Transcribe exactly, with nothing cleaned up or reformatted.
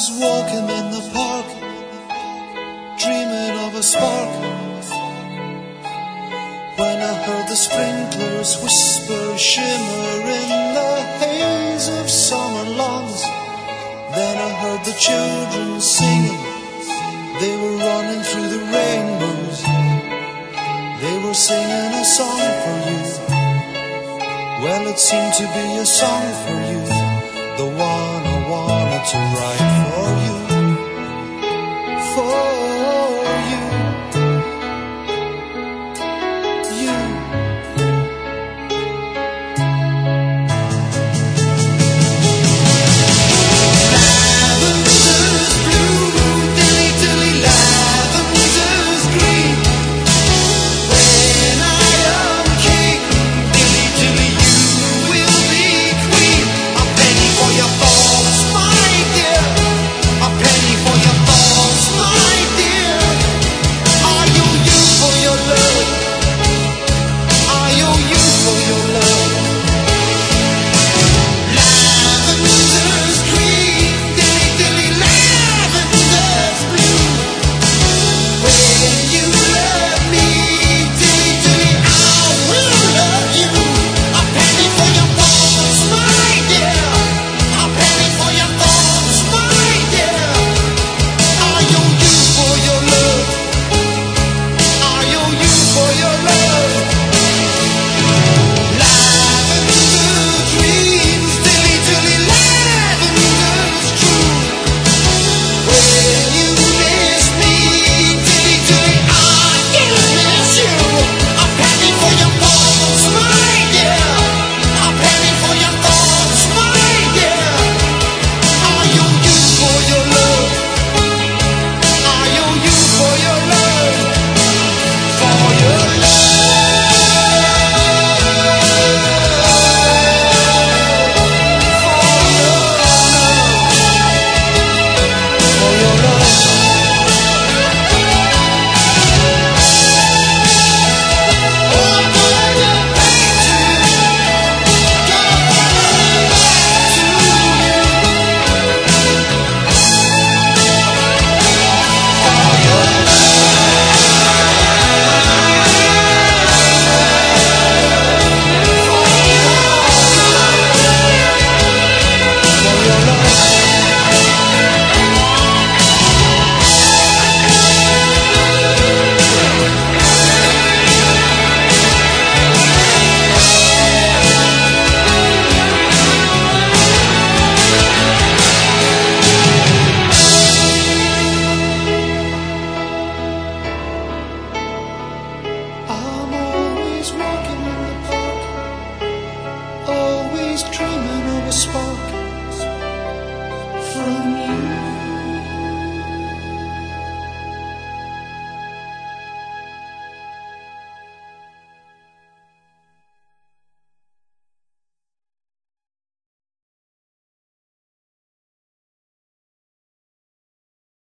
was walking in the park, dreaming of a spark, when I heard the sprinklers whisper, shimmer in the haze of summer lawns. Then I heard the children singing, they were running through the rainbows. They were singing a song for you. Well, it seemed to be a song for you, the one I wanted to write for you, for you, you. Lavender's blue, dilly dilly, lavender's green. When I am king, dilly dilly, you will be queen. A penny for your thoughts, my dear. A penny for your thoughts, my dear. I owe you for your love. I owe you for your love. Lavender's green, dilly dilly, lavender's blue. When you love me, dilly dilly, I will love you. A penny for your thoughts, my dear. A penny for your thoughts, my dear. I owe you for your love. I owe you for your love. Lavender dreams, dilly dilly, lavender's true. When you miss me, dilly dilly, I will miss you. A penny for your thoughts, my dear. A penny for your thoughts, my dear. I owe you for your love. I owe you for your love. For your love. For your love. I'm always walking in the park, always trying